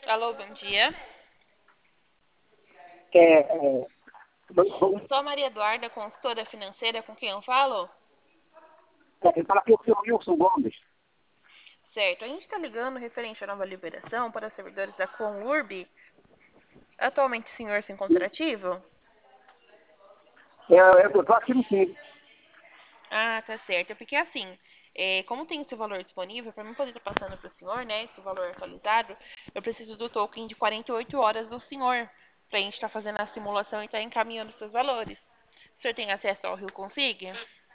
Alô, bom dia. É, Sou a Maria Eduarda, consultora financeira, com quem eu falo? fala aqui o seu Wilson Gomes. Certo, a gente está ligando referente à nova liberação para servidores da Conurb. Atualmente o senhor se encontra ativo? Eu tô aqui no sim. Ah, tá certo. Porque assim, como tem esse valor disponível, para mim poder estar passando para o senhor, né, esse valor atualizado, eu preciso do token de 48 horas do senhor, para a gente estar fazendo a simulação e estar encaminhando seus valores. O senhor tem acesso ao Rio Config?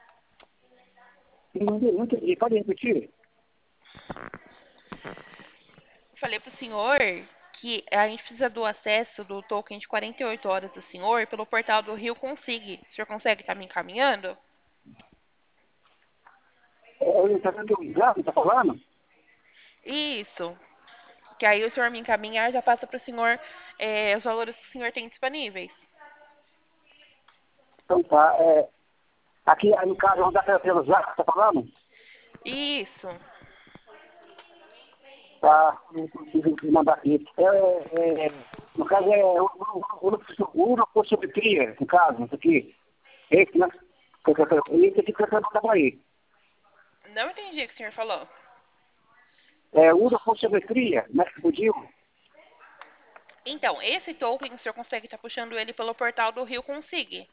Não entendi. Pode repetir? Falei pro senhor que a gente precisa do acesso do token de 48 horas do senhor pelo portal do Rio Consig. O senhor consegue estar me encaminhando? Ele está dando exame, está falando? Isso. Que aí o senhor me encaminhar já passa para o senhor os valores que o senhor tem disponíveis. Então tá. Aqui, aí, no caso, onde é pelo Zap, está falando? Isso. Tá. Não consigo mandar aqui. No caso, uropossometria, no caso, isso aqui. Esse, né? Esse aqui que você mandar para aí. Não entendi o que o senhor falou. Uropossometria, né? Que pediu. Então, esse token o senhor consegue estar puxando ele pelo portal do Rio Consig.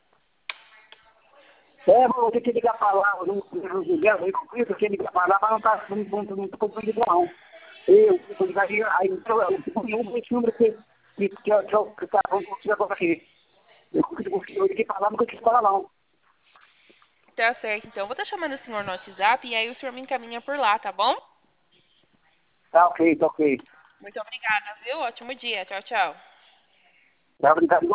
Vou ter que ligar para lá, no Guilherme, eu tenho que ligar para lá, mas não tá conseguindo não. Eu vou ligar aí, então, esse número que tá, vamos conseguir agora aqui. Eu liguei para lá, não consegui falar não. Tá certo, então. Eu vou estar chamando o senhor no WhatsApp e aí o senhor me encaminha por lá, tá bom? Tá ok, tá ok. Muito obrigada, viu? Ótimo dia. Tchau, tchau. Tá, obrigado.